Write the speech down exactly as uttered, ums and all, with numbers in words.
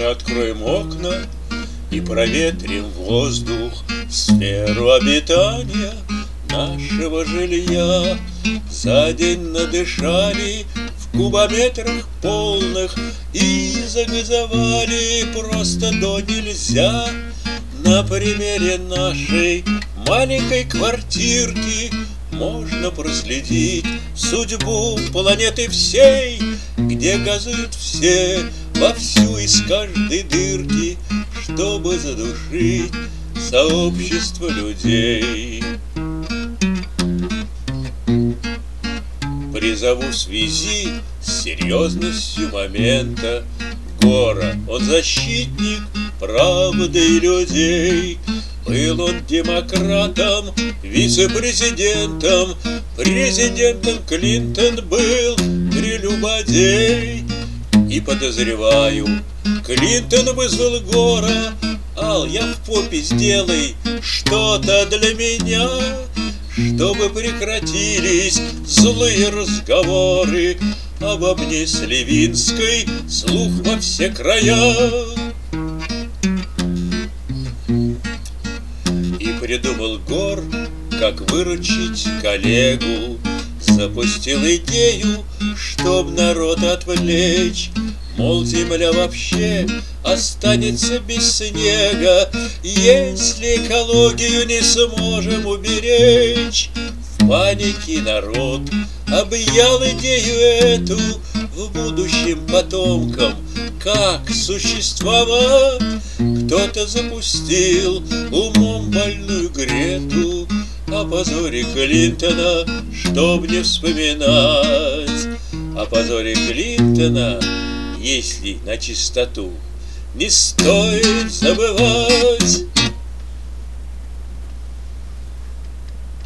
мы откроем окна и проветрим воздух, сферу обитания нашего жилья. За день надышали в кубометрах полных и загазовали просто до нельзя. На примере нашей маленькой квартирки можно проследить судьбу планеты всей, где газуют все вовсю из каждой дырки, чтобы задушить сообщество людей. Призову в связи с серьезностью момента Гора, он защитник правды и людей. Был он демократом, вице-президентом, президентом Клинтон был прелюбодей. И подозреваю, Клинтон вызвал Гора: «Ал, я в попе, сделай что-то для меня, чтобы прекратились злые разговоры обо мне с Левинской, слух во все края». И придумал Гор, как выручить коллегу. Запустил идею, чтоб народ отвлечь. Мол, земля вообще останется без снега, если экологию не сможем уберечь. В панике народ объял идею эту в будущем потомкам как существовать. Кто-то запустил умом больную Грету о позоре Клинтона, чтоб не вспоминать. О позоре Клинтона, если на чистоту, не стоит забывать.